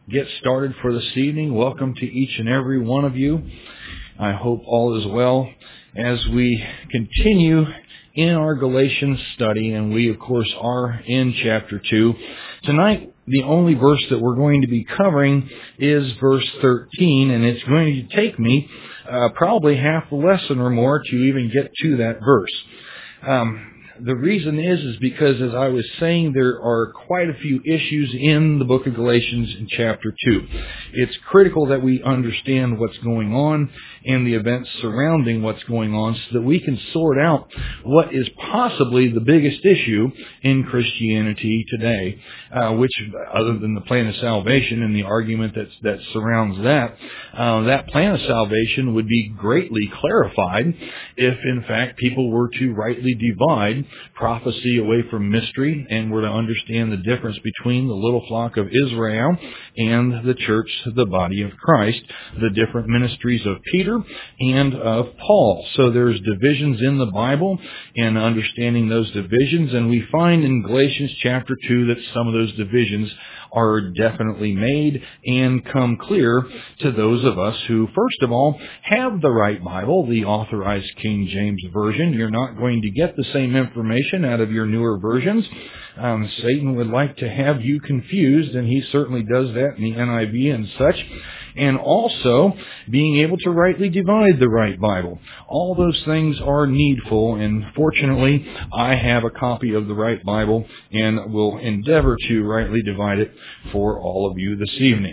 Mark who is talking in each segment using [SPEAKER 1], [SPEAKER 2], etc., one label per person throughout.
[SPEAKER 1] get started for this evening. Welcome to each and every one of you. I hope all is well as we continue in our Galatians study, and we, of course, are in chapter 2. Tonight, the only verse that we're going to be covering is verse 13, and it's going to take me probably half the lesson or more to even get to that verse. The reason is because, as I was saying, there are quite a few issues in the book of Galatians in chapter 2. It's critical that we understand what's going on and the events surrounding what's going on so that we can sort out what is possibly the biggest issue in Christianity today, which, other than the plan of salvation and the argument that surrounds that plan of salvation would be greatly clarified if, in fact, people were to rightly divide prophecy away from mystery and were to understand the difference between the little flock of Israel and the church, the body of Christ, the different ministries of Peter and of Paul. So there's divisions in the Bible and understanding those divisions, and we find in Galatians chapter 2 that some of those divisions are definitely made and come clear to those of us who, first of all, have the right Bible, the authorized King James Version. You're not going to get the same information out of your newer versions. Satan would like to have you confused, and he certainly does that in the NIV and such. And also, being able to rightly divide the right Bible. All those things are needful, and fortunately, I have a copy of the right Bible and will endeavor to rightly divide it for all of you this evening.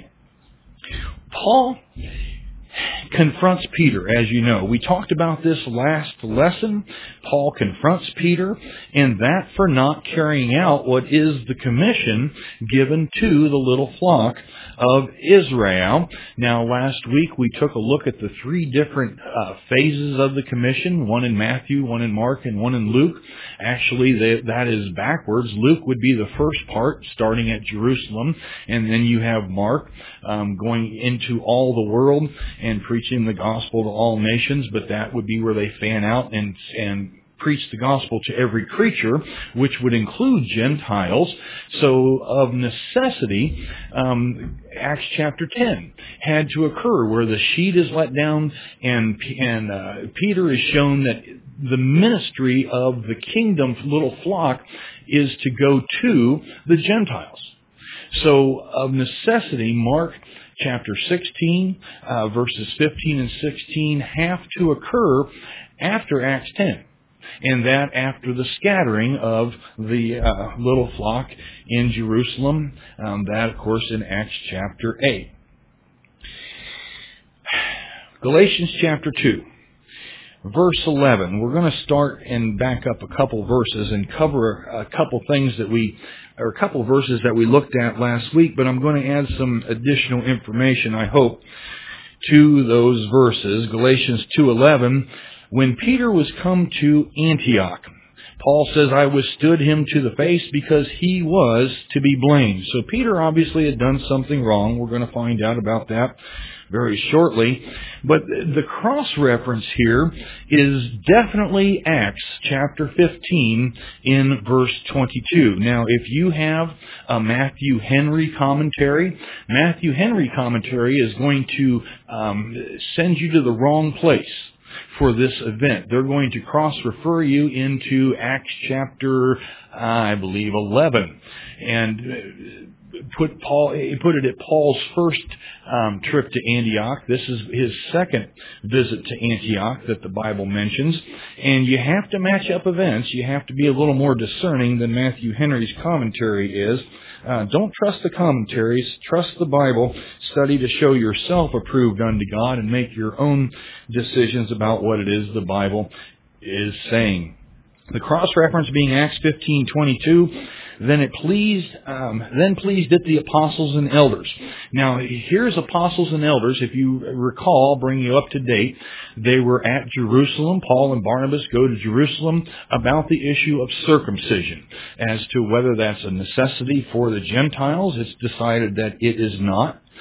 [SPEAKER 1] Paul confronts Peter, as you know. We talked about this last lesson. Paul confronts Peter, and that for not carrying out what is the commission given to the little flock of Israel. Now, last week we took a look at the three different phases of the commission, one in Matthew, one in Mark, and one in Luke. Actually, that is backwards. Luke would be the first part, starting at Jerusalem, and then you have Mark going into all the world and preaching the gospel to all nations, but that would be where they fan out and preach the gospel to every creature, which would include Gentiles. So of necessity, Acts chapter 10 had to occur where the sheet is let down and Peter is shown that the ministry of the kingdom little flock is to go to the Gentiles. So of necessity, Mark chapter 16, verses 15 and 16 have to occur after Acts 10. And that after the scattering of the little flock in Jerusalem. That, of course, in Acts chapter 8. Galatians chapter 2. Verse 11, we're going to start and back up a couple verses and cover a couple verses that we looked at last week, but I'm going to add some additional information, I hope, to those verses. Galatians 2:11, when Peter was come to Antioch, Paul says, I withstood him to the face because he was to be blamed. So Peter obviously had done something wrong. We're going to find out about that very shortly. But the cross-reference here is definitely Acts chapter 15 in verse 22. Now, if you have a Matthew Henry commentary, Matthew Henry commentary is going to send you to the wrong place for this event. They're going to cross-refer you into Acts chapter, I believe, 11. And put it at Paul's first trip to Antioch. This is his second visit to Antioch that the Bible mentions. And you have to match up events. You have to be a little more discerning than Matthew Henry's commentary is. Don't trust the commentaries. Trust the Bible. Study to show yourself approved unto God and make your own decisions about what it is the Bible is saying. The cross-reference being Acts 15:22, then pleased it the apostles and elders. Now, here's apostles and elders. If you recall, bring you up to date, they were at Jerusalem. Paul and Barnabas go to Jerusalem about the issue of circumcision. As to whether that's a necessity for the Gentiles, it's decided that it is not.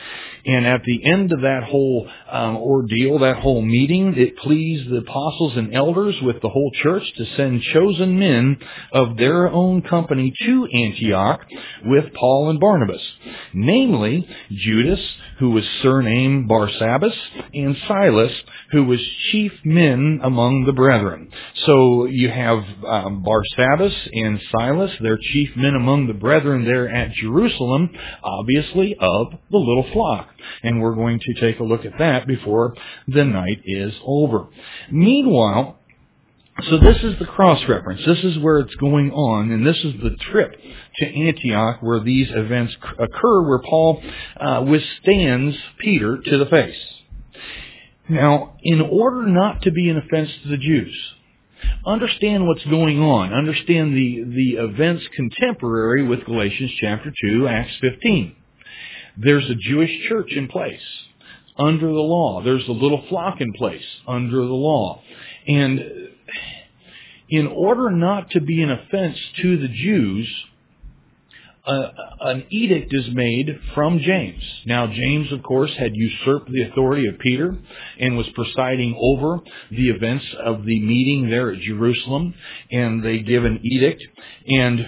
[SPEAKER 1] And at the end of that whole ordeal, that whole meeting, it pleased the apostles and elders with the whole church to send chosen men of their own company to Antioch with Paul and Barnabas, namely Judas, who was surnamed Barsabbas, and Silas, who was chief men among the brethren. So you have Barsabbas and Silas, their chief men among the brethren there at Jerusalem, obviously of the little flock. And we're going to take a look at that before the night is over. Meanwhile, so this is the cross-reference. This is where it's going on, and this is the trip to Antioch where these events occur, where Paul withstands Peter to the face. Now, in order not to be an offense to the Jews, understand what's going on. Understand the events contemporary with Galatians chapter 2, Acts 15. There's a Jewish church in place under the law. There's a little flock in place under the law. And in order not to be an offense to the Jews, an edict is made from James. Now, James, of course, had usurped the authority of Peter and was presiding over the events of the meeting there at Jerusalem. And they give an edict. And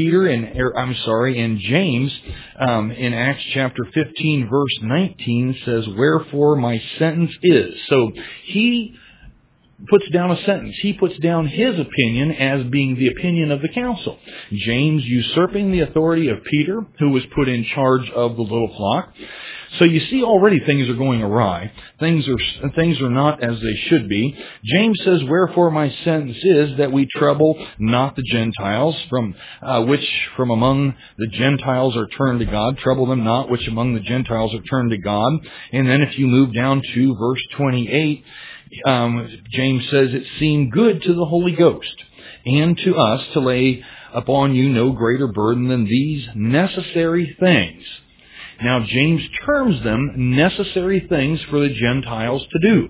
[SPEAKER 1] and James, in Acts chapter 15, verse 19, says, "Wherefore my sentence is." So he puts down a sentence. He puts down his opinion as being the opinion of the council. James usurping the authority of Peter, who was put in charge of the little flock. So you see already things are going awry. Things are not as they should be. James says, "Wherefore my sentence is that we trouble not the Gentiles, which from among the Gentiles are turned to God. Trouble them not, which among the Gentiles are turned to God." And then if you move down to verse 28, James says, "It seemed good to the Holy Ghost and to us to lay upon you no greater burden than these necessary things." Now, James terms them necessary things for the Gentiles to do.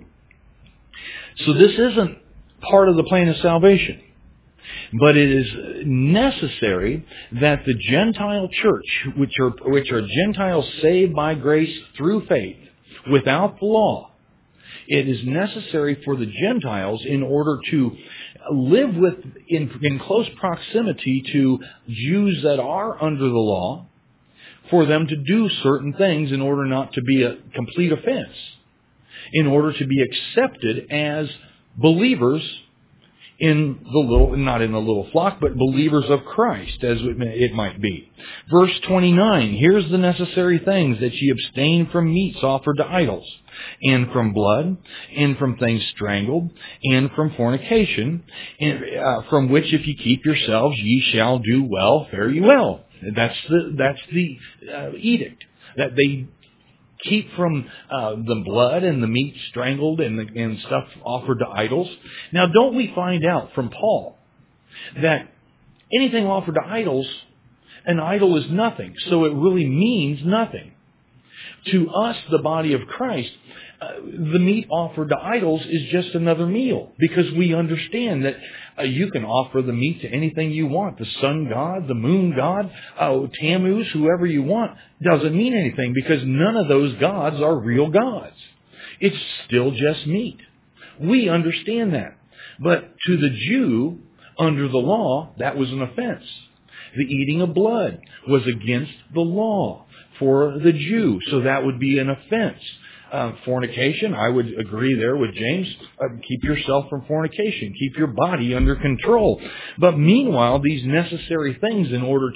[SPEAKER 1] So this isn't part of the plan of salvation. But it is necessary that the Gentile church, which are Gentiles saved by grace through faith, without the law, it is necessary for the Gentiles, in order to live in close proximity to Jews that are under the law, for them to do certain things in order not to be a complete offense, in order to be accepted as believers in the little, not in the little flock, but believers of Christ, as it might be. Verse 29, "Here's the necessary things, that ye abstain from meats offered to idols, and from blood, and from things strangled, and from fornication, from which if ye keep yourselves, ye shall do well, fare ye well." That's the edict, that they keep from the blood and the meat strangled and stuff offered to idols. Now, don't we find out from Paul that anything offered to idols, an idol is nothing, so it really means nothing. To us, the body of Christ, the meat offered to idols is just another meal, because we understand that you can offer the meat to anything you want. The sun god, the moon god, Tammuz, whoever you want. Doesn't mean anything, because none of those gods are real gods. It's still just meat. We understand that. But to the Jew, under the law, that was an offense. The eating of blood was against the law for the Jew, so that would be an offense. Fornication, I would agree there with James. Keep yourself from fornication. Keep your body under control. But meanwhile, these necessary things in order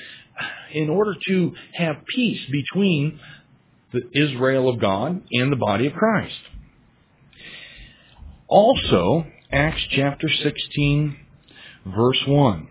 [SPEAKER 1] to have peace between the Israel of God and the body of Christ. Also, Acts chapter 16, verse 1.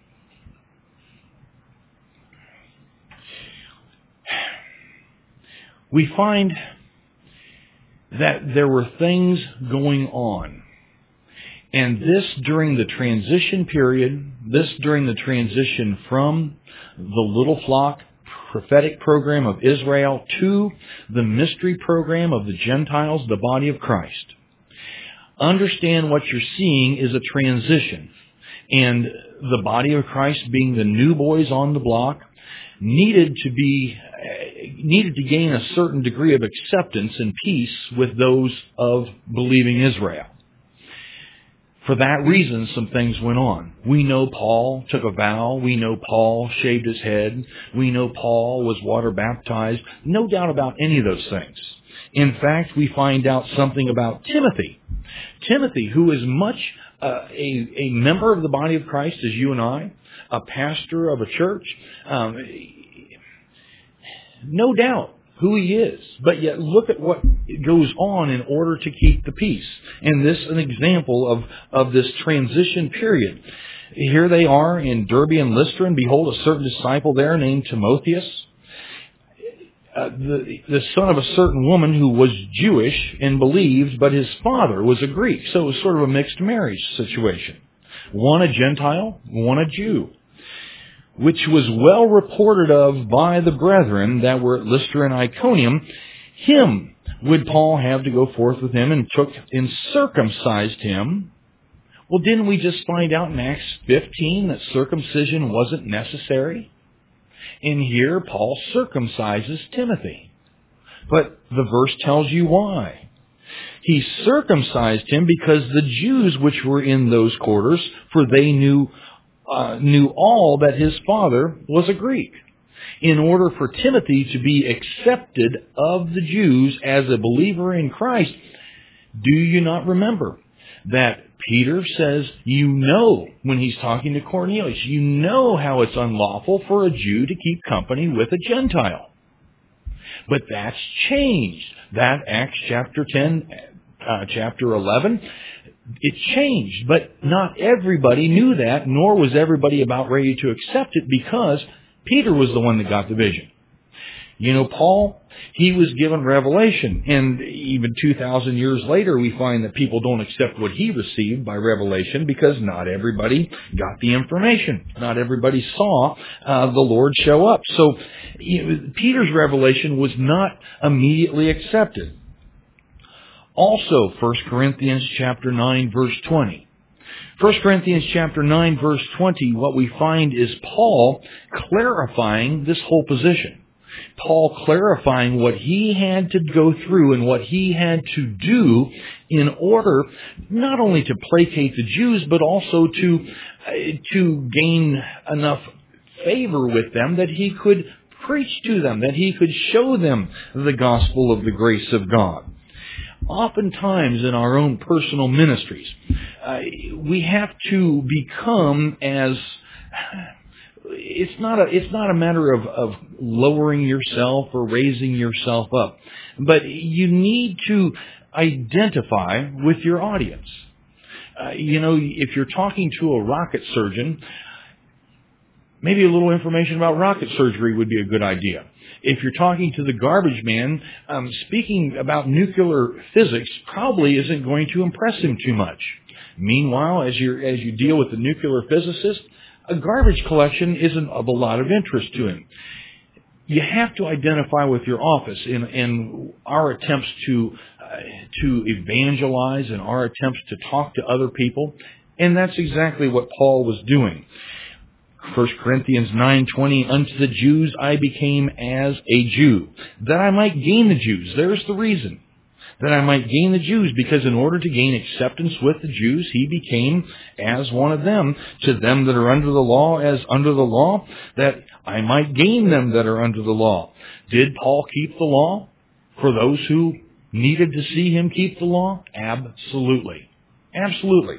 [SPEAKER 1] We find that there were things going on. And this during the transition period, this during the transition from the little flock prophetic program of Israel to the mystery program of the Gentiles, the body of Christ. Understand what you're seeing is a transition. And the body of Christ, being the new boys on the block, needed to be needed to gain a certain degree of acceptance and peace with those of believing Israel. For that reason, some things went on. We know Paul took a vow. We know Paul shaved his head. We know Paul was water baptized. No doubt about any of those things. In fact, we find out something about Timothy. Timothy, who is much a member of the body of Christ as you and I, a pastor of a church, no doubt who he is. But yet look at what goes on in order to keep the peace. And this is an example of this transition period. Here they are in Derbe and Lystra, and behold, a certain disciple there named Timotheus, the son of a certain woman who was Jewish and believed, but his father was a Greek. So it was sort of a mixed marriage situation. One a Gentile, one a Jew, which was well reported of by the brethren that were at Lystra and Iconium. Him would Paul have to go forth with him, and took and circumcised him. Well, didn't we just find out in Acts 15 that circumcision wasn't necessary? And here Paul circumcises Timothy. But the verse tells you why. He circumcised him because the Jews which were in those quarters, for they knew all that his father was a Greek. In order for Timothy to be accepted of the Jews as a believer in Christ, do you not remember that Peter says, when he's talking to Cornelius, you know how it's unlawful for a Jew to keep company with a Gentile. But that's changed. That Acts chapter 10, chapter 11, it changed. But not everybody knew that, nor was everybody about ready to accept it, because Peter was the one that got the vision. Paul, he was given revelation, and even 2,000 years later, we find that people don't accept what he received by revelation because not everybody got the information. Not everybody saw the Lord show up. So Peter's revelation was not immediately accepted. Also, 1 Corinthians chapter 9, verse 20. 1 Corinthians chapter 9, verse 20, what we find is Paul clarifying this whole position. Paul clarifying what he had to go through and what he had to do in order not only to placate the Jews, but also to gain enough favor with them that he could preach to them, that he could show them the gospel of the grace of God. Oftentimes in our own personal ministries, we have to become as... It's not a matter of lowering yourself or raising yourself up, but you need to identify with your audience. If you're talking to a rocket surgeon, maybe a little information about rocket surgery would be a good idea. If you're talking to the garbage man, speaking about nuclear physics probably isn't going to impress him too much. Meanwhile, as you deal with the nuclear physicist, a garbage collection isn't of a lot of interest to him. You have to identify with your office in our attempts to evangelize and our attempts to talk to other people, and that's exactly what Paul was doing. 1 Corinthians 9:20, unto the Jews I became as a Jew, that I might gain the Jews. There's the reason. That I might gain the Jews, because in order to gain acceptance with the Jews, he became as one of them, to them that are under the law as under the law, that I might gain them that are under the law. Did Paul keep the law for those who needed to see him keep the law? Absolutely. Absolutely.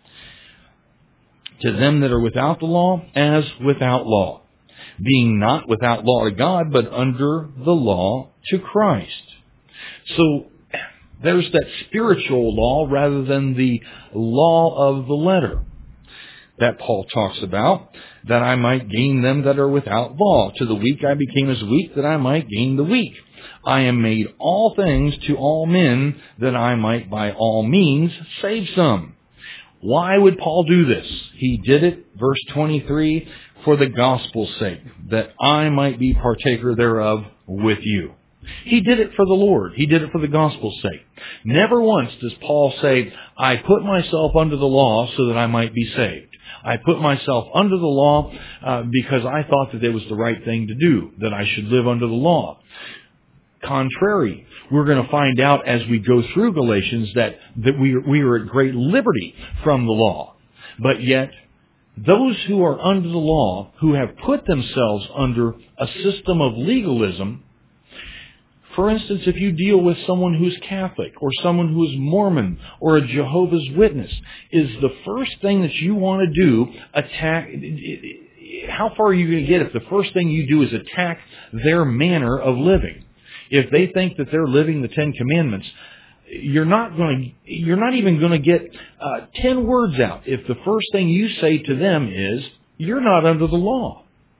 [SPEAKER 1] To them that are without the law as without law, being not without law to God, but under the law to Christ. So, there's that spiritual law rather than the law of the letter that Paul talks about, that I might gain them that are without law. To the weak I became as weak, that I might gain the weak. I am made all things to all men, that I might by all means save some. Why would Paul do this? He did it, verse 23, for the gospel's sake, that I might be partaker thereof with you. He did it for the Lord. He did it for the gospel's sake. Never once does Paul say, I put myself under the law so that I might be saved. I put myself under the law because I thought that it was the right thing to do, that I should live under the law. Contrary, we're going to find out as we go through Galatians that we are at great liberty from the law. But yet, those who are under the law, who have put themselves under a system of legalism, for instance, if you deal with someone who's Catholic or someone who is Mormon or a Jehovah's Witness, is the first thing that you want to do attack? How far are you going to get if the first thing you do is attack their manner of living? If they think that they're living the Ten Commandments, you're not even going to get 10 words out if the first thing you say to them is, you're not under the law.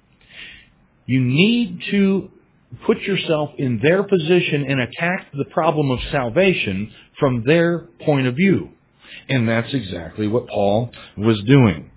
[SPEAKER 1] You need to put yourself in their position and attack the problem of salvation from their point of view. And that's exactly what Paul was doing.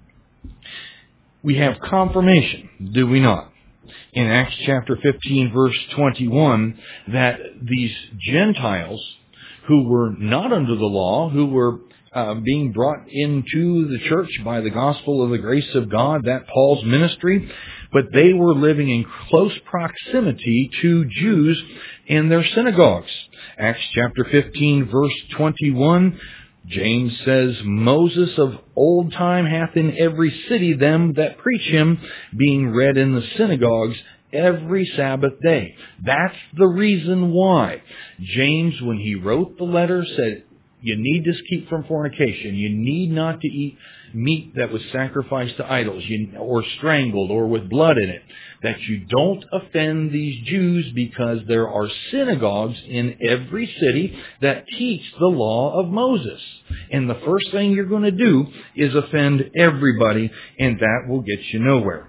[SPEAKER 1] We have confirmation, do we not? In Acts chapter 15, verse 21, that these Gentiles who were not under the law, who were being brought into the church by the gospel of the grace of God, that Paul's ministry, but they were living in close proximity to Jews in their synagogues. Acts chapter 15, verse 21, James says, Moses of old time hath in every city them that preach him, being read in the synagogues every Sabbath day. That's the reason why James, when he wrote the letter, said, you need to keep from fornication. You need not to eat meat that was sacrificed to idols or strangled or with blood in it. That you don't offend these Jews, because there are synagogues in every city that teach the law of Moses. And the first thing you're going to do is offend everybody, and that will get you nowhere.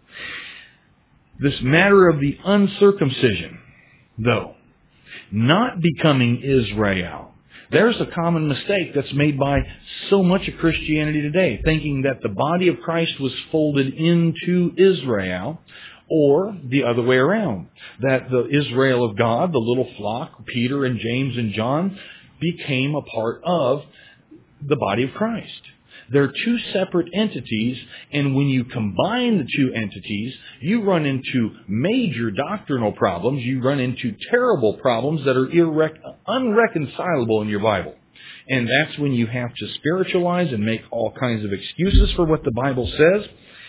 [SPEAKER 1] This matter of the uncircumcision, though, not becoming Israel, there's a common mistake that's made by so much of Christianity today, thinking that the body of Christ was folded into Israel, or the other way around, that the Israel of God, the little flock, Peter and James and John, became a part of the body of Christ. They're two separate entities, and when you combine the two entities, you run into major doctrinal problems. You run into terrible problems that are unreconcilable in your Bible. And that's when you have to spiritualize and make all kinds of excuses for what the Bible says.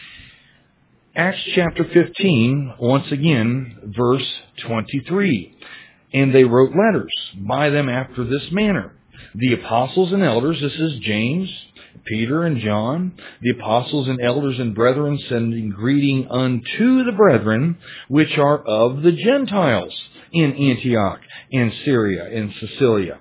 [SPEAKER 1] Acts chapter 15, once again, verse 23. And they wrote letters by them after this manner. The apostles and elders, this is James, Peter and John, the apostles and elders and brethren, sending greeting unto the brethren which are of the Gentiles in Antioch and Syria and Cilicia.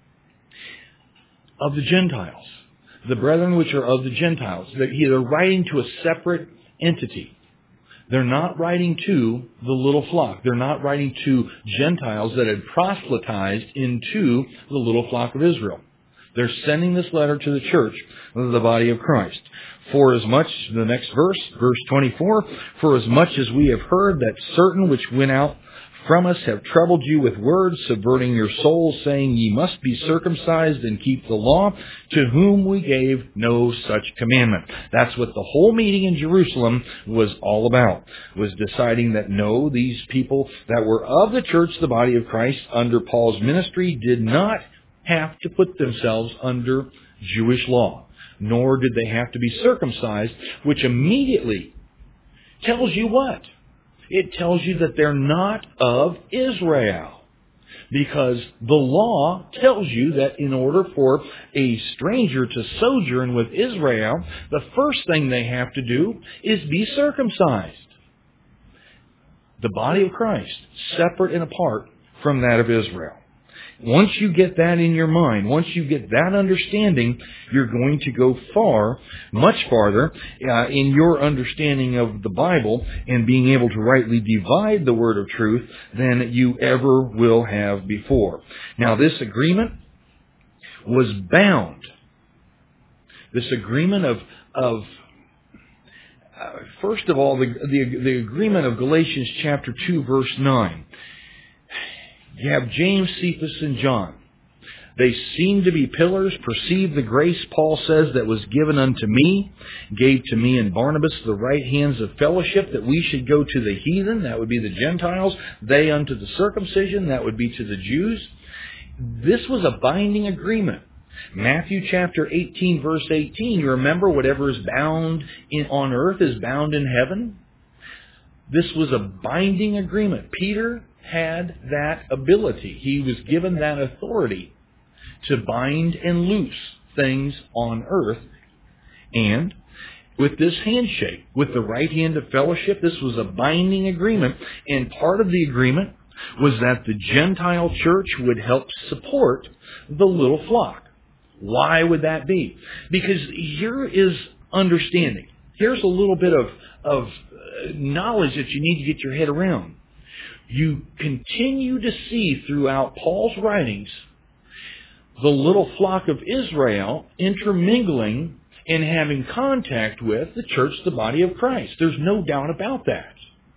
[SPEAKER 1] Of the Gentiles. The brethren which are of the Gentiles. They're writing to a separate entity. They're not writing to the little flock. They're not writing to Gentiles that had proselytized into the little flock of Israel. They're sending this letter to the church of the body of Christ. For as much, the next verse, verse 24, for as much as we have heard that certain which went out from us have troubled you with words, subverting your souls, saying, ye must be circumcised and keep the law, to whom we gave no such commandment. That's what the whole meeting in Jerusalem was all about, was deciding that no, these people that were of the church, the body of Christ, under Paul's ministry, did not have to put themselves under Jewish law, nor did they have to be circumcised, which immediately tells you what? It tells you that they're not of Israel. Because the law tells you that in order for a stranger to sojourn with Israel, the first thing they have to do is be circumcised. The body of Christ, separate and apart from that of Israel. Once you get that in your mind, once you get that understanding, you're going to go far, much farther, in your understanding of the Bible and being able to rightly divide the word of truth than you ever will have before. Now, this agreement was bound. This agreement of first of all, the agreement of Galatians chapter 2, verse 9. You have James, Cephas, and John. They seem to be pillars. Perceive the grace, Paul says, that was given unto me, gave to me and Barnabas the right hands of fellowship, that we should go to the heathen, that would be the Gentiles, they unto the circumcision, that would be to the Jews. This was a binding agreement. Matthew chapter 18, verse 18, you remember, whatever is bound on earth is bound in heaven. This was a binding agreement. Peter had that ability. He was given that authority to bind and loose things on earth. And with this handshake, with the right hand of fellowship, this was a binding agreement. And part of the agreement was that the Gentile church would help support the little flock. Why would that be? Because here is understanding. Here's a little bit of knowledge that you need to get your head around. You continue to see throughout Paul's writings the little flock of Israel intermingling and having contact with the church, the body of Christ. There's no doubt about that.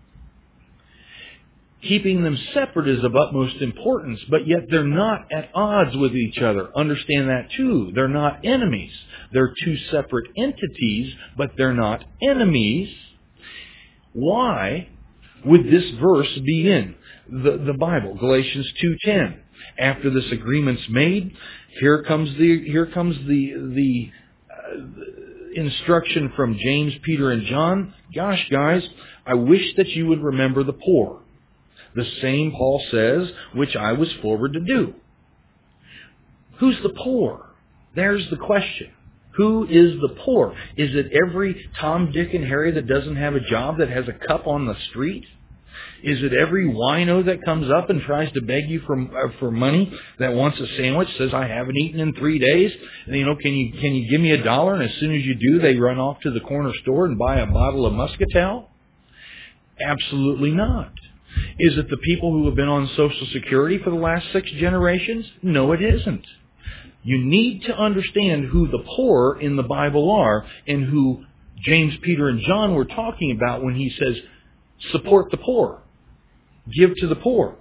[SPEAKER 1] Keeping them separate is of utmost importance, but yet they're not at odds with each other. Understand that too. They're not enemies. They're two separate entities, but they're not enemies. Why would this verse be in the Bible? Galatians 2:10. After this agreement's made, here comes the instruction from James, Peter, and John. Gosh, guys, I wish that you would remember the poor. The same, Paul says, which I was forward to do. Who's the poor? There's the question. Who is the poor? Is it every Tom, Dick, and Harry that doesn't have a job that has a cup on the street? Is it every wino that comes up and tries to beg you for money, that wants a sandwich, says, I haven't eaten in 3 days? And, can you give me $1? And as soon as you do, they run off to the corner store and buy a bottle of Muscatel? Absolutely not. Is it the people who have been on Social Security for the last 6 generations? No, it isn't. You need to understand who the poor in the Bible are and who James, Peter, and John were talking about when he says, support the poor. Give to the poor.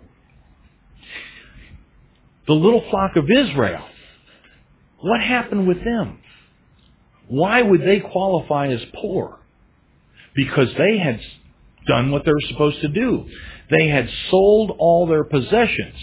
[SPEAKER 1] The little flock of Israel, what happened with them? Why would they qualify as poor? Because they had done what they were supposed to do. They had sold all their possessions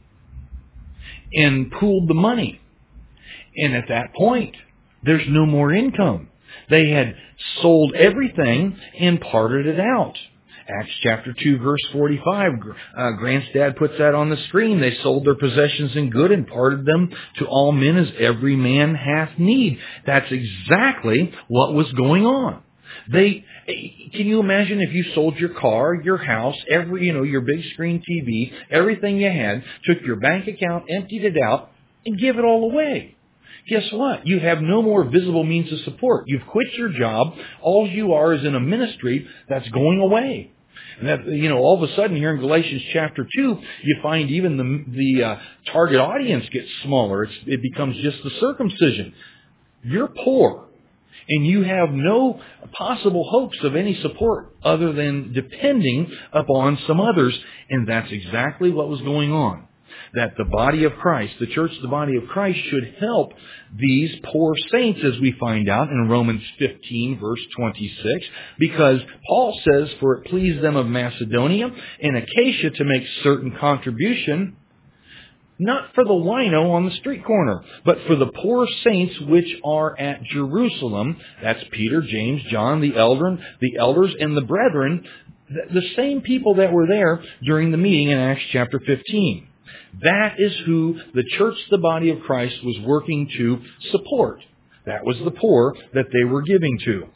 [SPEAKER 1] and pooled the money. And at that point, there's no more income. They had sold everything and parted it out. Acts chapter 2, verse 45, Grant's dad puts that on the screen. They sold their possessions in good and parted them to all men as every man hath need. That's exactly what was going on. Can you imagine if you sold your car, your house, your big screen TV, everything you had, took your bank account, emptied it out, and give it all away? Guess what? You have no more visible means of support. You've quit your job. All you are is in a ministry that's going away. And that, all of a sudden here in Galatians chapter 2, you find even the target audience gets smaller. It becomes just the circumcision. You're poor. And you have no possible hopes of any support other than depending upon some others. And that's exactly what was going on. That the body of Christ, the church, the body of Christ, should help these poor saints, as we find out in Romans 15, verse 26, because Paul says, for it pleased them of Macedonia and Achaia to make certain contribution, not for the wino on the street corner, but for the poor saints which are at Jerusalem. That's Peter, James, John, the elders, and the brethren, the same people that were there during the meeting in Acts chapter 15. That is who the church, the body of Christ, was working to support. That was the poor that they were giving to.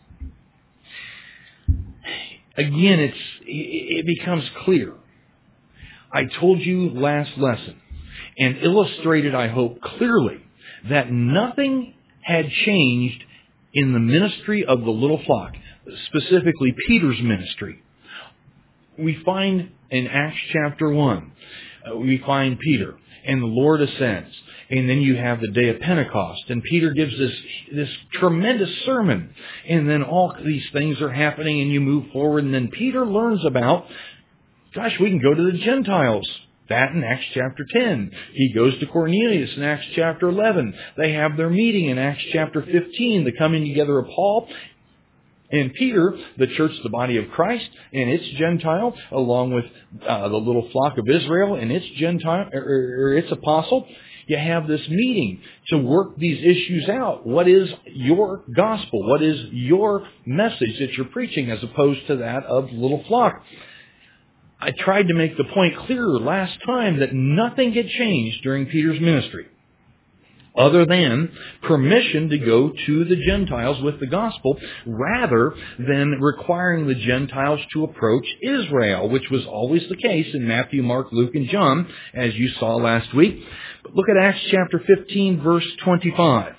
[SPEAKER 1] Again, it becomes clear. I told you last lesson, and illustrated, I hope, clearly, that nothing had changed in the ministry of the little flock, specifically Peter's ministry. We find in Acts chapter 1, we find Peter, and the Lord ascends. And then you have the day of Pentecost, and Peter gives this tremendous sermon. And then all these things are happening, and you move forward, and then Peter learns about, gosh, we can go to the Gentiles. That in Acts chapter 10. He goes to Cornelius in Acts chapter 11. They have their meeting in Acts chapter 15, the coming together of Paul and Peter, the church, the body of Christ, and its Gentile, along with the little flock of Israel and its Gentile, or its apostle. You have this meeting to work these issues out. What is your gospel? What is your message that you're preaching as opposed to that of the little flock? I tried to make the point clearer last time that nothing had changed during Peter's ministry other than permission to go to the Gentiles with the gospel rather than requiring the Gentiles to approach Israel, which was always the case in Matthew, Mark, Luke, and John, as you saw last week. But look at Acts chapter 15, verse 25.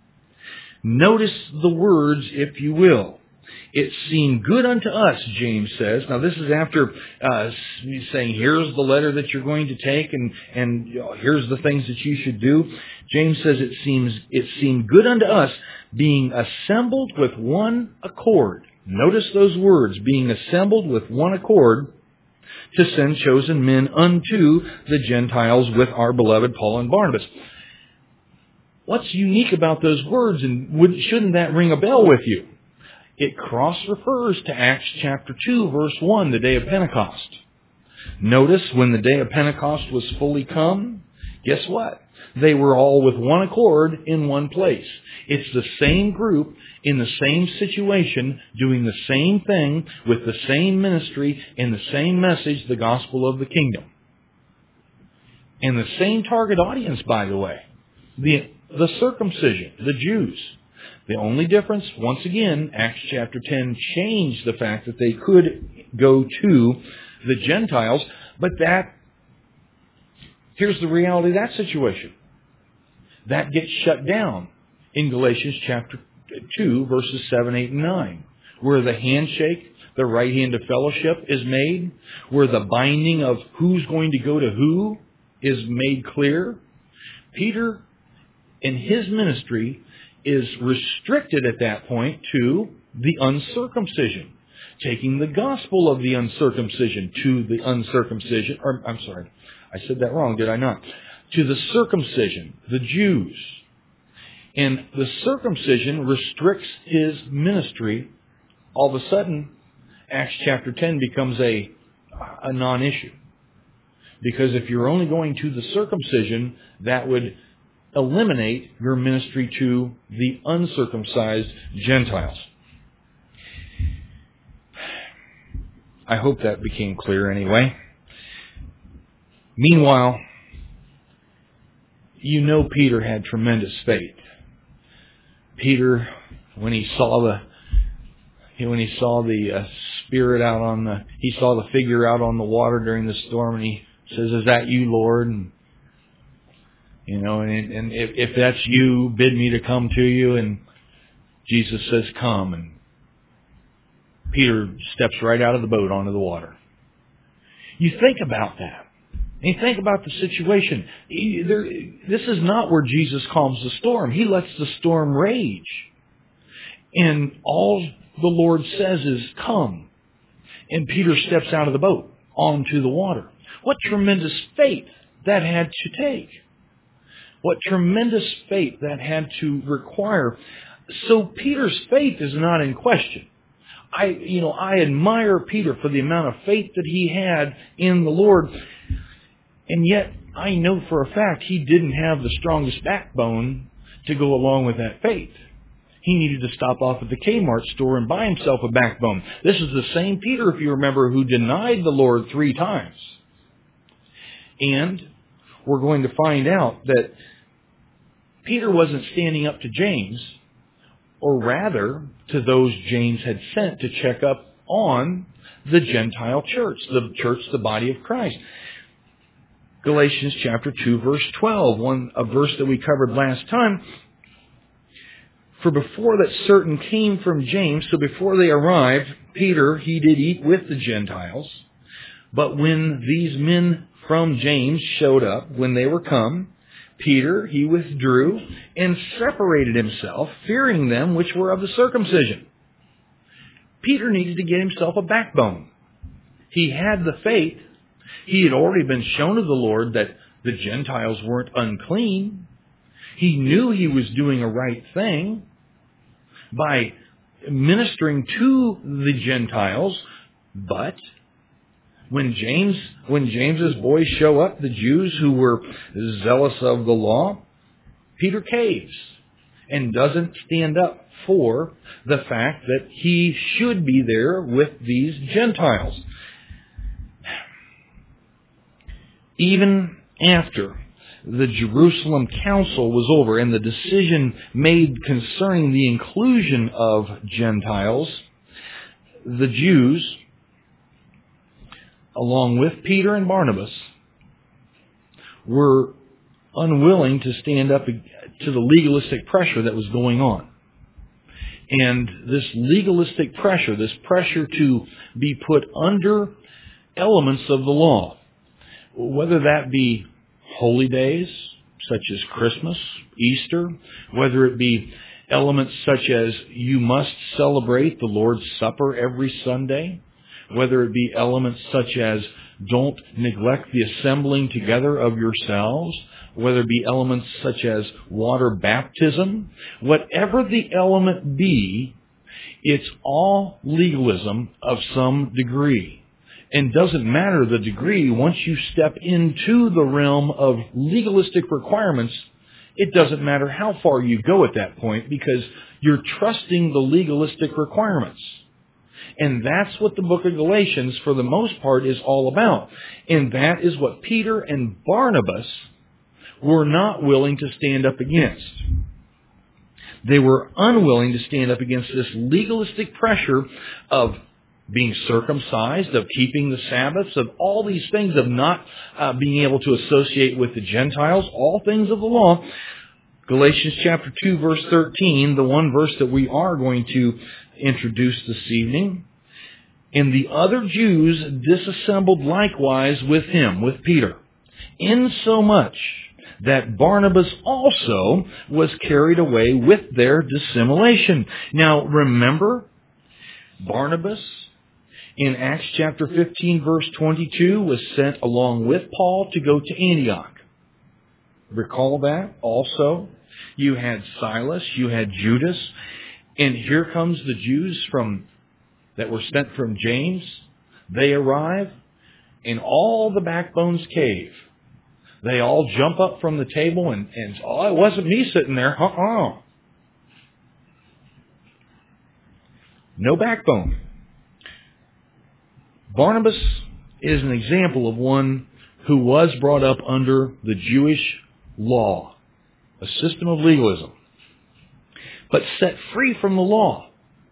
[SPEAKER 1] Notice the words, if you will. It seemed good unto us, James says. Now this is after saying, here's the letter that you're going to take and here's the things that you should do. James says it seemed good unto us, being assembled with one accord. Notice those words, being assembled with one accord, to send chosen men unto the Gentiles with our beloved Paul and Barnabas. What's unique about those words, and shouldn't that ring a bell with you? It cross-refers to Acts chapter 2, verse 1, the day of Pentecost. Notice when the day of Pentecost was fully come, guess what? They were all with one accord in one place. It's the same group in the same situation, doing the same thing with the same ministry and the same message, the gospel of the kingdom. And the same target audience, by the way, the circumcision, the Jews. The only difference, once again, Acts chapter 10 changed the fact that they could go to the Gentiles, but here's the reality of that situation. That gets shut down in Galatians chapter 2, verses 7, 8, and 9, where the handshake, the right hand of fellowship is made, where the binding of who's going to go to who is made clear. Peter, in his ministry, is restricted at that point to the uncircumcision, taking the gospel of the uncircumcision to the uncircumcision, or I'm sorry, I said that wrong, did I not? To the circumcision, the Jews. And the circumcision restricts his ministry. All of a sudden, Acts chapter 10 becomes a non-issue. Because if you're only going to the circumcision, that would eliminate your ministry to the uncircumcised Gentiles. I hope that became clear anyway. Meanwhile, you know Peter had tremendous faith. Peter, when he saw the spirit out on he saw the figure out on the water during the storm, and he says, "Is that you, Lord?" And and if that's you, bid me to come to you. And Jesus says, "Come." And Peter steps right out of the boat onto the water. You think about that. And you think about the situation. This is not where Jesus calms the storm. He lets the storm rage. And all the Lord says is, "Come." And Peter steps out of the boat onto the water. What tremendous faith that had to take. What tremendous faith that had to require. So Peter's faith is not in question. I admire Peter for the amount of faith that he had in the Lord. And yet, I know for a fact he didn't have the strongest backbone to go along with that faith. He needed to stop off at the Kmart store and buy himself a backbone. This is the same Peter, if you remember, who denied the Lord 3 times. And we're going to find out that Peter wasn't standing up to James, or rather to those James had sent to check up on the Gentile church, the body of Christ. Galatians chapter 2, verse 12, a verse that we covered last time. For before that certain came from James, so before they arrived, Peter, he did eat with the Gentiles. But when these men from James showed up, when they were come, Peter, he withdrew and separated himself, fearing them which were of the circumcision. Peter needed to get himself a backbone. He had the faith, He had already been shown of the Lord that the Gentiles weren't unclean. He knew he was doing a right thing by ministering to the Gentiles. But when James's boys show up, the Jews who were zealous of the law, Peter caves and doesn't stand up for the fact that he should be there with these Gentiles. Even after the Jerusalem Council was over and the decision made concerning the inclusion of Gentiles, the Jews, along with Peter and Barnabas, were unwilling to stand up to the legalistic pressure that was going on. And this legalistic pressure, this pressure to be put under elements of the law, whether that be holy days, such as Christmas, Easter, whether it be elements such as you must celebrate the Lord's Supper every Sunday, whether it be elements such as don't neglect the assembling together of yourselves, whether it be elements such as water baptism, whatever the element be, it's all legalism of some degree. And doesn't matter the degree, once you step into the realm of legalistic requirements, it doesn't matter how far you go at that point because you're trusting the legalistic requirements. And that's what the book of Galatians, for the most part, is all about. And that is what Peter and Barnabas were not willing to stand up against. They were unwilling to stand up against this legalistic pressure of being circumcised, of keeping the Sabbaths, of all these things, of not being able to associate with the Gentiles, all things of the law. Galatians chapter 2, verse 13, the one verse that we are going to introduce this evening. And the other Jews disassembled likewise with him, with Peter, insomuch that Barnabas also was carried away with their dissimulation. Now remember, Barnabas in Acts chapter 15, verse 22, was sent along with Paul to go to Antioch. Recall that also. You had Silas, you had Judas, and here comes the Jews that were sent from James. They arrive, and all the backbones cave. They all jump up from the table and oh, it wasn't me sitting there. No backbone. Barnabas is an example of one who was brought up under the Jewish law, a system of legalism, but set free from the law.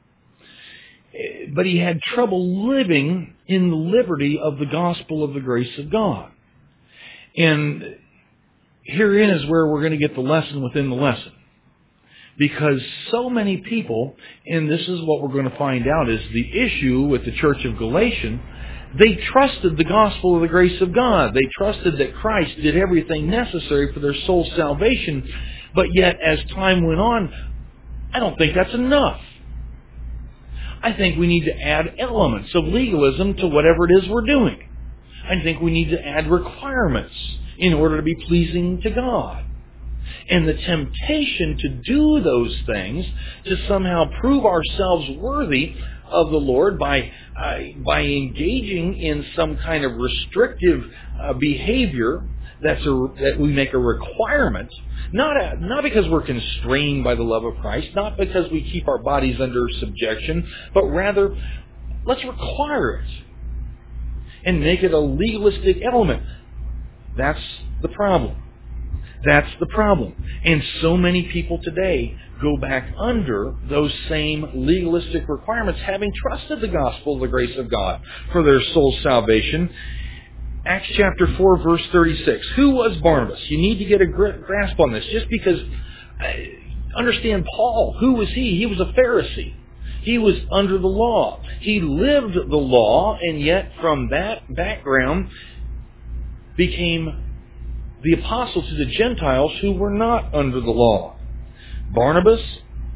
[SPEAKER 1] But he had trouble living in the liberty of the gospel of the grace of God. And herein is where we're going to get the lesson within the lesson. Because so many people, and this is what we're going to find out is the issue with the church of Galatians, they trusted the gospel of the grace of God. They trusted that Christ did everything necessary for their soul's salvation. But yet, as time went on, I don't think that's enough. I think we need to add elements of legalism to whatever it is we're doing. I think we need to add requirements in order to be pleasing to God. And the temptation to do those things, to somehow prove ourselves worthy of the Lord by engaging in some kind of restrictive behavior that we make a requirement, not because we're constrained by the love of Christ, not because we keep our bodies under subjection, but rather let's require it and make it a legalistic element. That's the problem. That's the problem. And so many people today go back under those same legalistic requirements, having trusted the gospel of the grace of God for their soul's salvation. Acts chapter 4, verse 36. Who was Barnabas? You need to get a grasp on this. Just because, understand Paul. Who was he? He was a Pharisee. He was under the law. He lived the law, and yet from that background became the apostle to the Gentiles who were not under the law. Barnabas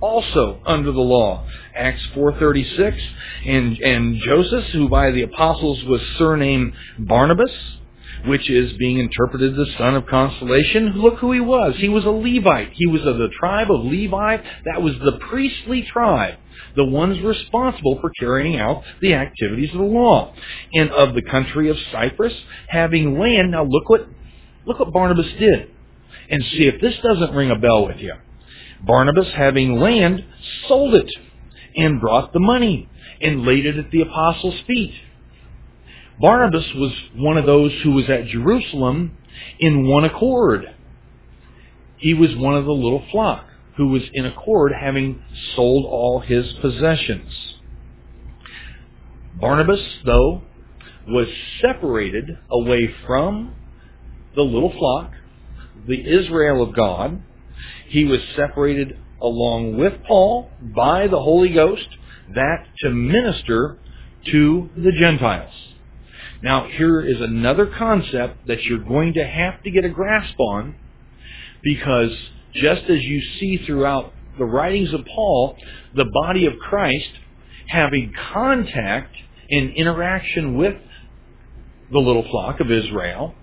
[SPEAKER 1] also under the law. Acts 4:36, and Joseph, who by the apostles was surnamed Barnabas, which is being interpreted the son of consolation. Look who he was. He was a Levite. He was of the tribe of Levi. That was the priestly tribe, the ones responsible for carrying out the activities of the law. And of the country of Cyprus, having land. Now look what Barnabas did. And see if this doesn't ring a bell with you. Barnabas, having land, sold it and brought the money and laid it at the apostles' feet. Barnabas was one of those who was at Jerusalem in one accord. He was one of the little flock who was in accord, having sold all his possessions. Barnabas, though, was separated away from the little flock, the Israel of God. He was separated along with Paul by the Holy Ghost, that to minister to the Gentiles. Now, here is another concept that you're going to have to get a grasp on, because just as you see throughout the writings of Paul, the body of Christ having contact and interaction with the little flock of Israel,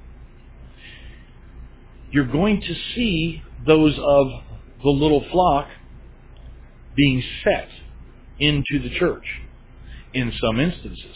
[SPEAKER 1] you're going to see those of the little flock being set into the church in some instances.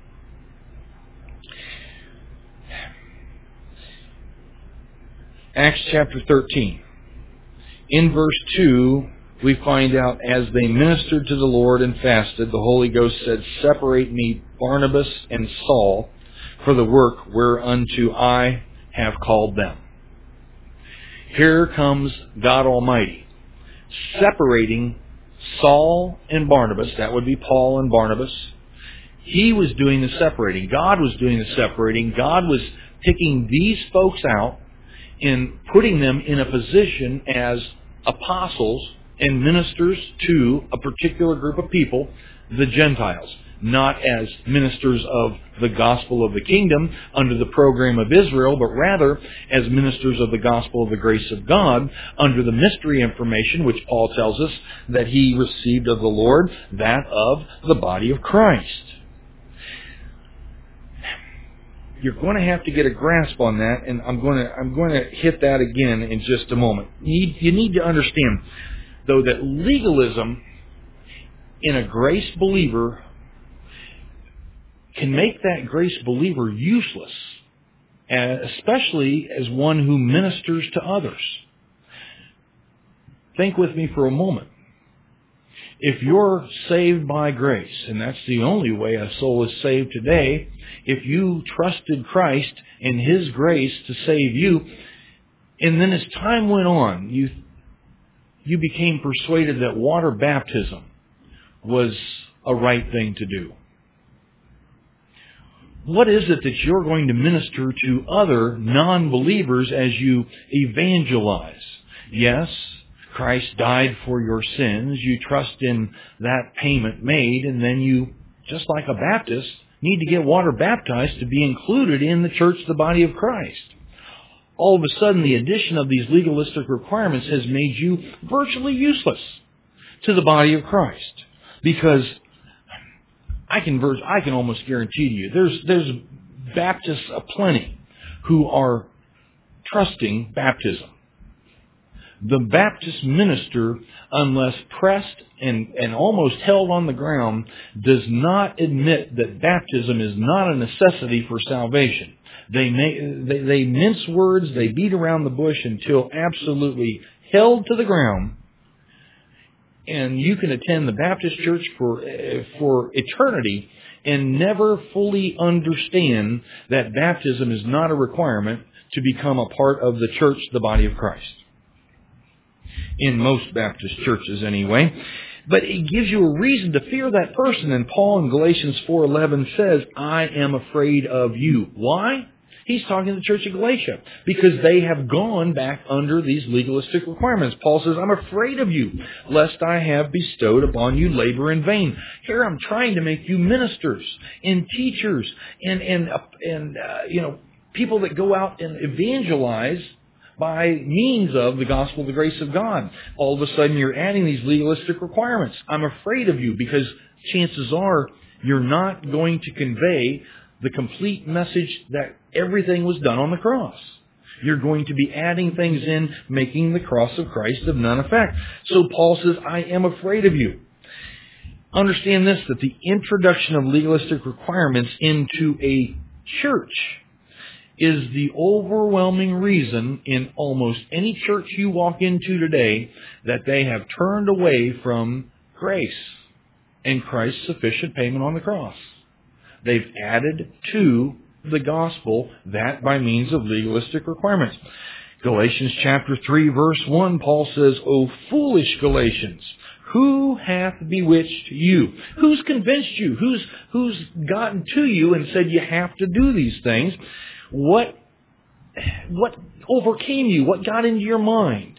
[SPEAKER 1] Acts chapter 13. In verse 2, we find out, as they ministered to the Lord and fasted, the Holy Ghost said, "Separate me Barnabas and Saul for the work whereunto I have called them." Here comes God Almighty, separating Saul and Barnabas. That would be Paul and Barnabas. He was doing the separating. God was doing the separating. God was picking these folks out and putting them in a position as apostles and ministers to a particular group of people, the Gentiles, not as ministers of the gospel of the kingdom under the program of Israel, but rather as ministers of the gospel of the grace of God under the mystery information which Paul tells us that he received of the Lord, that of the body of Christ. You're going to have to get a grasp on that, and I'm going to hit that again in just a moment. You need to understand, though, that legalism in a grace believer can make that grace believer useless, especially as one who ministers to others. Think with me for a moment. If you're saved by grace, and that's the only way a soul is saved today, if you trusted Christ and His grace to save you, and then as time went on, you became persuaded that water baptism was a right thing to do. What is it that you're going to minister to other non-believers as you evangelize? Yes, Christ died for your sins. You trust in that payment made, and then you, just like a Baptist, need to get water baptized to be included in the church, the body of Christ. All of a sudden, the addition of these legalistic requirements has made you virtually useless to the body of Christ. Because I can almost guarantee to you, there's Baptists aplenty who are trusting baptism. The Baptist minister, unless pressed and almost held on the ground, does not admit that baptism is not a necessity for salvation. They mince words, they beat around the bush until absolutely held to the ground. And you can attend the Baptist church for eternity and never fully understand that baptism is not a requirement to become a part of the church, the body of Christ. In most Baptist churches anyway. But it gives you a reason to fear that person. And Paul in Galatians 4:11 says, "I am afraid of you." Why? He's talking to the church of Galatia because they have gone back under these legalistic requirements. Paul says, "I'm afraid of you, lest I have bestowed upon you labor in vain." Here I'm trying to make you ministers and teachers and people that go out and evangelize by means of the gospel of the grace of God. All of a sudden you're adding these legalistic requirements. I'm afraid of you because chances are you're not going to convey the complete message that everything was done on the cross. You're going to be adding things in, making the cross of Christ of none effect. So Paul says, I am afraid of you. Understand this, that the introduction of legalistic requirements into a church is the overwhelming reason in almost any church you walk into today that they have turned away from grace and Christ's sufficient payment on the cross. They've added to the gospel that by means of legalistic requirements. Galatians chapter 3 verse 1, Paul says, O foolish Galatians, who hath bewitched you? Who's convinced you? Who's gotten to you and said you have to do these things? What overcame you? What got into your mind?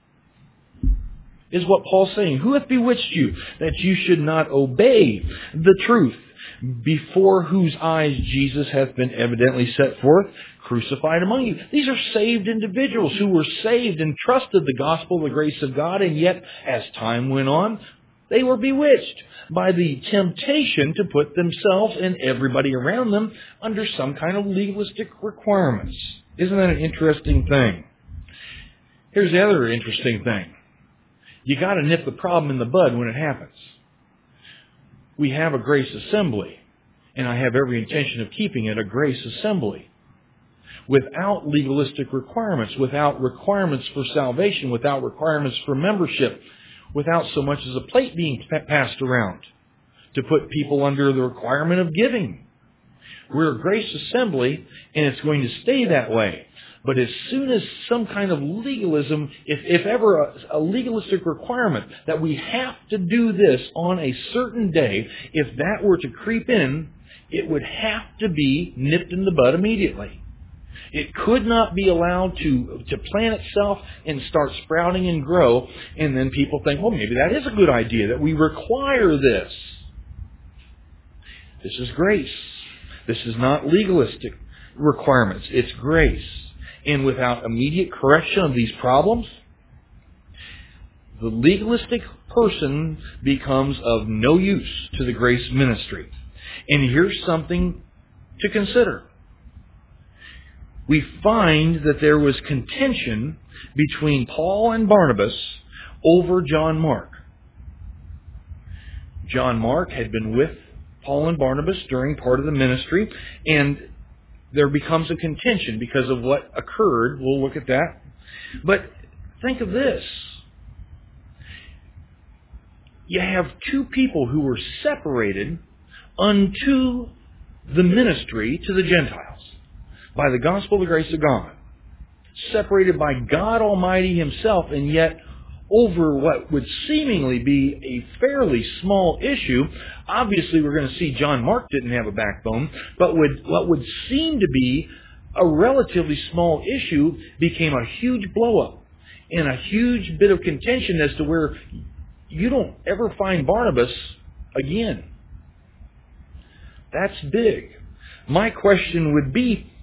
[SPEAKER 1] Is what Paul's saying. Who hath bewitched you that you should not obey the truth, before whose eyes Jesus hath been evidently set forth, crucified among you? These are saved individuals who were saved and trusted the gospel of the grace of God, and yet, as time went on, they were bewitched by the temptation to put themselves and everybody around them under some kind of legalistic requirements. Isn't that an interesting thing? Here's the other interesting thing. You got to nip the problem in the bud when it happens. We have a grace assembly, and I have every intention of keeping it a grace assembly. Without legalistic requirements, without requirements for salvation, without requirements for membership, without so much as a plate being passed around to put people under the requirement of giving. We're a grace assembly, and it's going to stay that way. But as soon as some kind of legalism, if ever a legalistic requirement that we have to do this on a certain day, if that were to creep in, it would have to be nipped in the bud immediately. It could not be allowed to plant itself and start sprouting and grow, and then people think, well, maybe that is a good idea, that we require this. This is grace. This is not legalistic requirements. It's grace. And without immediate correction of these problems, the legalistic person becomes of no use to the grace ministry. And here's something to consider. We find that there was contention between Paul and Barnabas over John Mark. John Mark had been with Paul and Barnabas during part of the ministry, and there becomes a contention because of what occurred. We'll look at that. But think of this. You have two people who were separated unto the ministry to the Gentiles by the gospel of the grace of God. Separated by God Almighty Himself, and yet over what would seemingly be a fairly small issue. Obviously, we're going to see John Mark didn't have a backbone, but what would seem to be a relatively small issue became a huge blow-up and a huge bit of contention as to where you don't ever find Barnabas again. That's big. My question would be,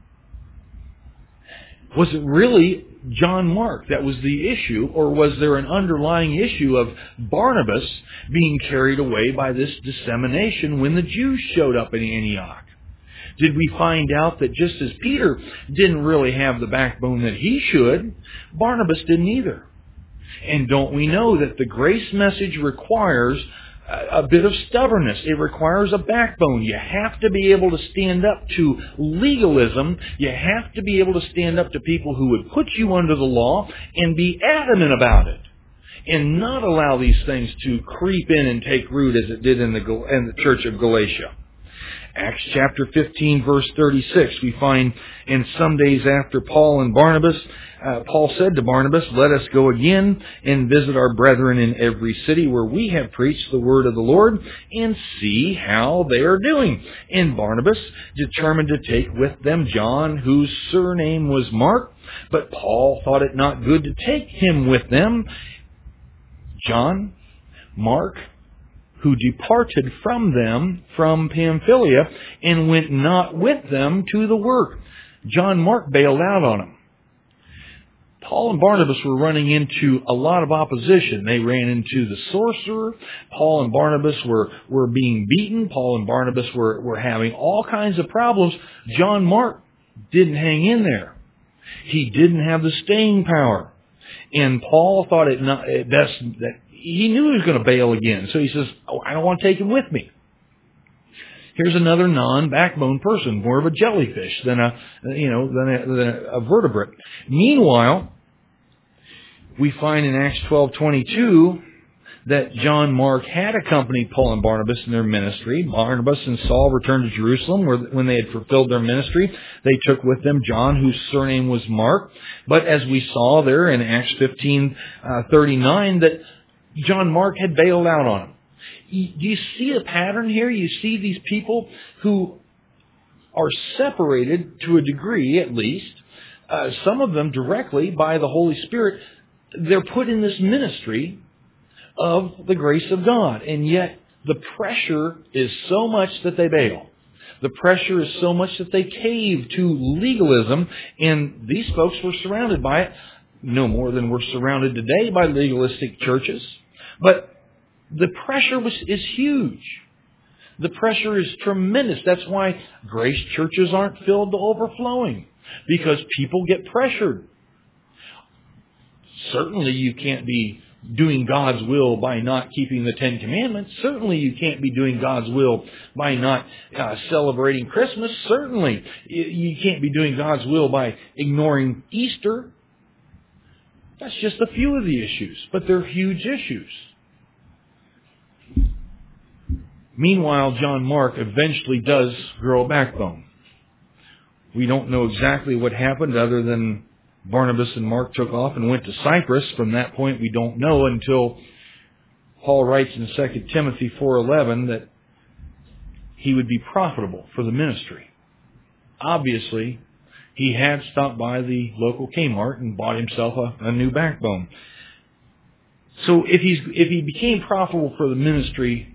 [SPEAKER 1] was it really John Mark that was the issue, or was there an underlying issue of Barnabas being carried away by this dissemination when the Jews showed up in Antioch? Did we find out that just as Peter didn't really have the backbone that he should, Barnabas didn't either? And don't we know that the grace message requires a bit of stubbornness. It requires a backbone. You have to be able to stand up to legalism. You have to be able to stand up to people who would put you under the law and be adamant about it, and not allow these things to creep in and take root as it did in the church of Galatia. Acts chapter 15, verse 36, we find, and some days after Paul and Barnabas, Paul said to Barnabas, let us go again and visit our brethren in every city where we have preached the word of the Lord, and see how they are doing. And Barnabas determined to take with them John, whose surname was Mark, but Paul thought it not good to take him with them. John, Mark, who departed from them from Pamphylia, and went not with them to the work. John Mark bailed out on them. Paul and Barnabas were running into a lot of opposition. They ran into the sorcerer. Paul and Barnabas were being beaten. Paul and Barnabas were having all kinds of problems. John Mark didn't hang in there. He didn't have the staying power. And Paul thought it best that he knew he was going to bail again. So he says, I don't want to take him with me. Here's another non-backbone person, more of a jellyfish than a vertebrate. Meanwhile, we find in Acts 12:22 that John Mark had accompanied Paul and Barnabas in their ministry. Barnabas and Saul returned to Jerusalem when they had fulfilled their ministry. They took with them John, whose surname was Mark. But as we saw there in Acts 15:39, that John Mark had bailed out on him. Do you see a pattern here? You see these people who are separated to a degree, at least, some of them directly by the Holy Spirit. They're put in this ministry of the grace of God, and yet the pressure is so much that they bail. The pressure is so much that they cave to legalism, and these folks were surrounded by it, no more than we're surrounded today by legalistic churches. But the pressure is huge. The pressure is tremendous. That's why grace churches aren't filled to overflowing, because people get pressured. Certainly you can't be doing God's will by not keeping the Ten Commandments. Certainly you can't be doing God's will by not celebrating Christmas. Certainly you can't be doing God's will by ignoring Easter. That's just a few of the issues, but they're huge issues. Meanwhile, John Mark eventually does grow a backbone. We don't know exactly what happened other than Barnabas and Mark took off and went to Cyprus. From that point, we don't know until Paul writes in 2 Timothy 4:11 that he would be profitable for the ministry. Obviously, he had stopped by the local Kmart and bought himself a new backbone. So if he became profitable for the ministry,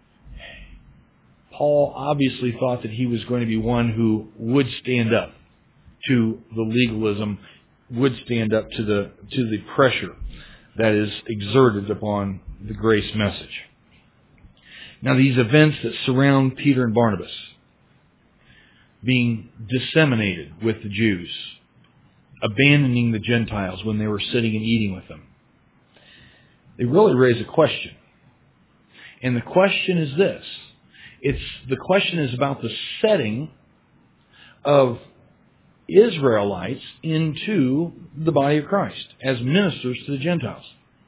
[SPEAKER 1] Paul obviously thought that he was going to be one who would stand up to the legalism, would stand up to the pressure that is exerted upon the grace message. Now, these events that surround Peter and Barnabas being disseminated with the Jews, abandoning the Gentiles when they were sitting and eating with them, they really raise a question. And the question is this. The question is about the setting of Israelites into the body of Christ as ministers to the Gentiles.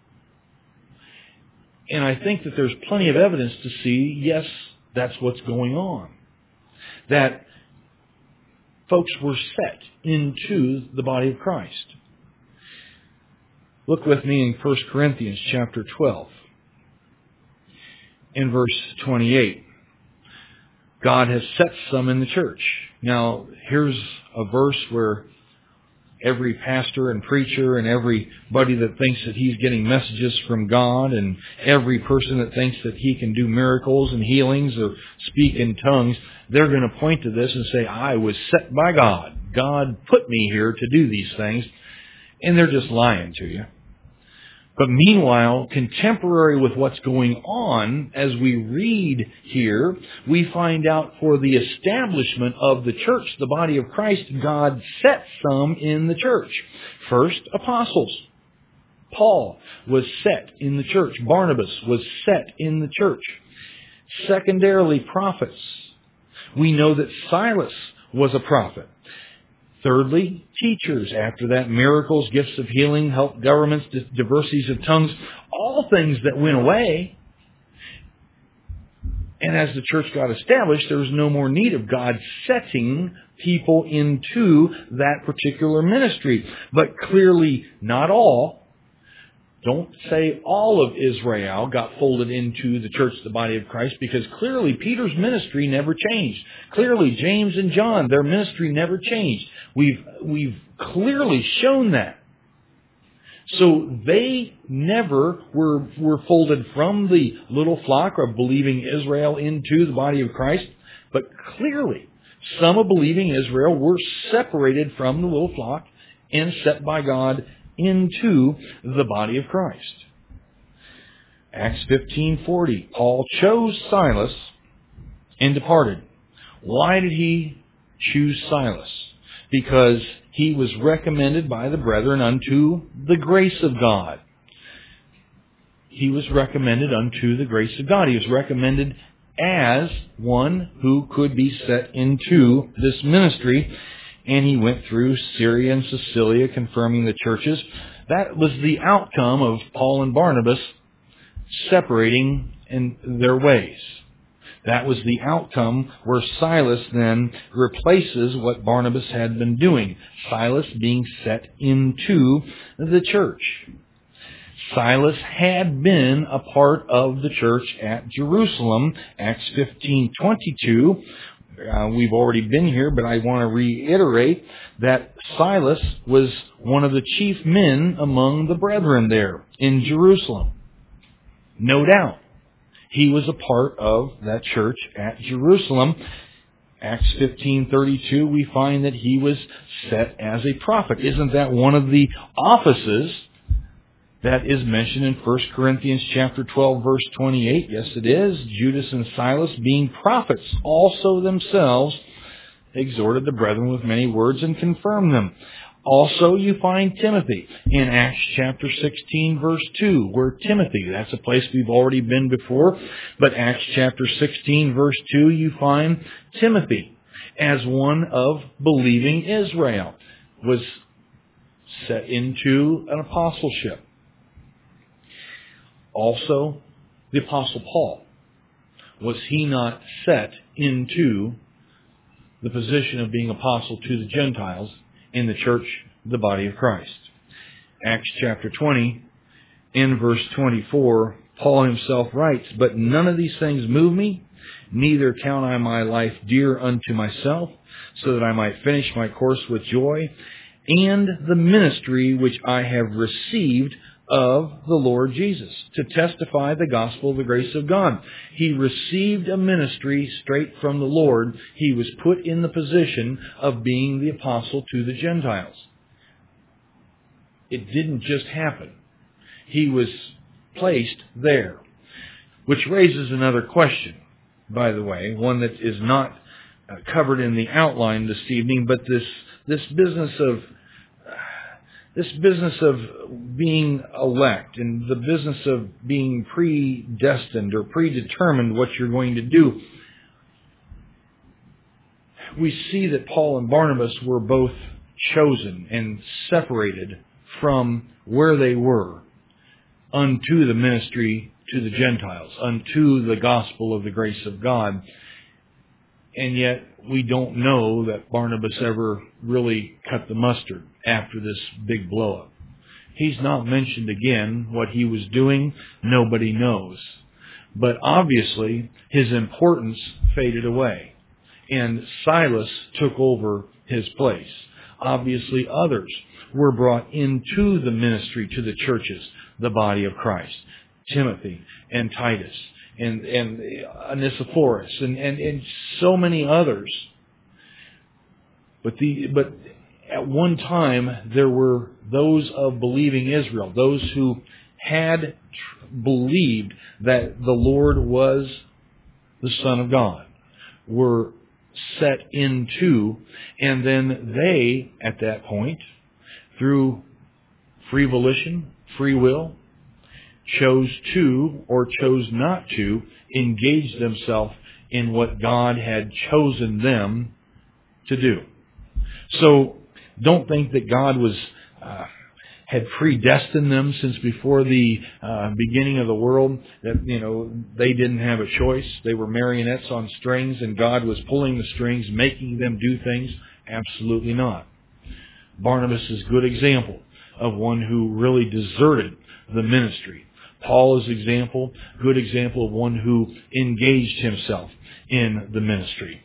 [SPEAKER 1] And I think that there's plenty of evidence to see, yes, that's what's going on. That folks were set into the body of Christ. Look with me in 1 Corinthians chapter 12. In verse 28. God has set some in the church. Now, here's a verse where every pastor and preacher and everybody that thinks that he's getting messages from God and every person that thinks that he can do miracles and healings or speak in tongues, they're going to point to this and say, I was set by God. God put me here to do these things. And they're just lying to you. But meanwhile, contemporary with what's going on, as we read here, we find out for the establishment of the church, the body of Christ, God set some in the church. First, apostles. Paul was set in the church. Barnabas was set in the church. Secondarily, prophets. We know that Silas was a prophet. Thirdly, teachers. After that, miracles, gifts of healing, help governments, diversities of tongues, all things that went away. And as the church got established, there was no more need of God setting people into that particular ministry. But clearly, not all. Don't say all of Israel got folded into the church, the body of Christ, because clearly Peter's ministry never changed. Clearly James and John, their ministry never changed. We've clearly shown that. So they never were folded from the little flock of believing Israel into the body of Christ, but clearly some of believing Israel were separated from the little flock and set by God into the body of Christ. Acts 15:40, Paul chose Silas and departed. Why did he choose Silas? Because he was recommended by the brethren unto the grace of God. He was recommended unto the grace of God. He was recommended as one who could be set into this ministry. And he went through Syria and Cilicia, confirming the churches. That was the outcome of Paul and Barnabas separating in their ways. That was the outcome where Silas then replaces what Barnabas had been doing. Silas being set into the church. Silas had been a part of the church at Jerusalem. Acts 15:22. We've already been here, but I want to reiterate that Silas was one of the chief men among the brethren there in Jerusalem. No doubt. He was a part of that church at Jerusalem. Acts 15:32, we find that he was set as a prophet. Isn't that one of the offices that is mentioned in 1 Corinthians chapter 12, verse 28? Yes, it is. Judas and Silas, being prophets, also themselves exhorted the brethren with many words and confirmed them. Also, you find Timothy in Acts chapter 16, verse 2, where Timothy, that's a place we've already been before, but Acts chapter 16, verse 2, you find Timothy as one of believing Israel, was set into an apostleship. Also, the Apostle Paul, was he not set into the position of being apostle to the Gentiles in the church, the body of Christ? Acts chapter 20, in verse 24, Paul himself writes, "But none of these things move me, neither count I my life dear unto myself, so that I might finish my course with joy, and the ministry which I have received of the Lord Jesus, to testify the gospel of the grace of God." He received a ministry straight from the Lord. He was put in the position of being the apostle to the Gentiles. It didn't just happen. He was placed there. Which raises another question, by the way, one that is not covered in the outline this evening, but this business of being elect and the business of being predestined or predetermined what you're going to do. We see that Paul and Barnabas were both chosen and separated from where they were unto the ministry to the Gentiles, unto the gospel of the grace of God. And yet we don't know that Barnabas ever really cut the mustard after this big blow-up. He's not mentioned again. What he was doing, nobody knows. But obviously, his importance faded away, and Silas took over his place. Obviously, others were brought into the ministry to the churches, the body of Christ. Timothy and Titus and Onesiphorus and so many others. But at one time, there were those of believing Israel, those who had believed that the Lord was the Son of God, were set into, and then they, at that point, through free volition, free will, chose to or chose not to engage themselves in what God had chosen them to do. So don't think that God had predestined them since before the beginning of the world, that they didn't have a choice. They were marionettes on strings and God was pulling the strings, making them do things. Absolutely not. Barnabas is a good example of one who really deserted the ministry. Paul is good example of one who engaged himself in the ministry.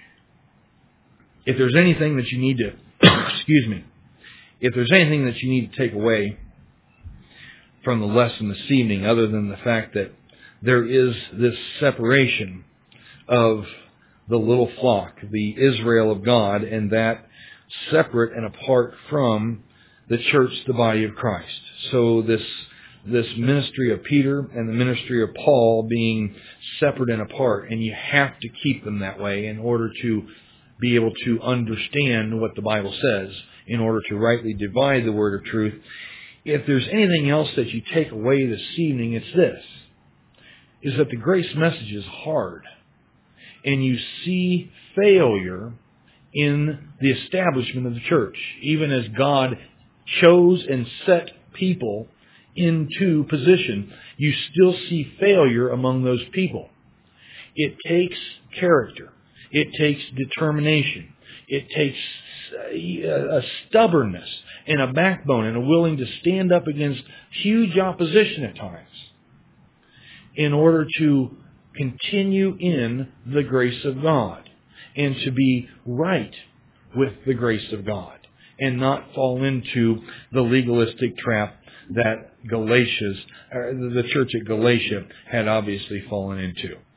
[SPEAKER 1] If there's anything that you need to, if there's anything that you need to take away from the lesson this evening, other than the fact that there is this separation of the little flock, the Israel of God, and that separate and apart from the church, the body of Christ. So this ministry of Peter and the ministry of Paul being separate and apart, and you have to keep them that way in order to be able to understand what the Bible says, in order to rightly divide the word of truth. If there's anything else that you take away this evening, it's this, is that the grace message is hard. And you see failure in the establishment of the church. Even as God chose and set people into position, you still see failure among those people. It takes character. It takes determination. It takes a stubbornness and a backbone and a willing to stand up against huge opposition at times in order to continue in the grace of God and to be right with the grace of God and not fall into the legalistic trap that the church at Galatia had obviously fallen into.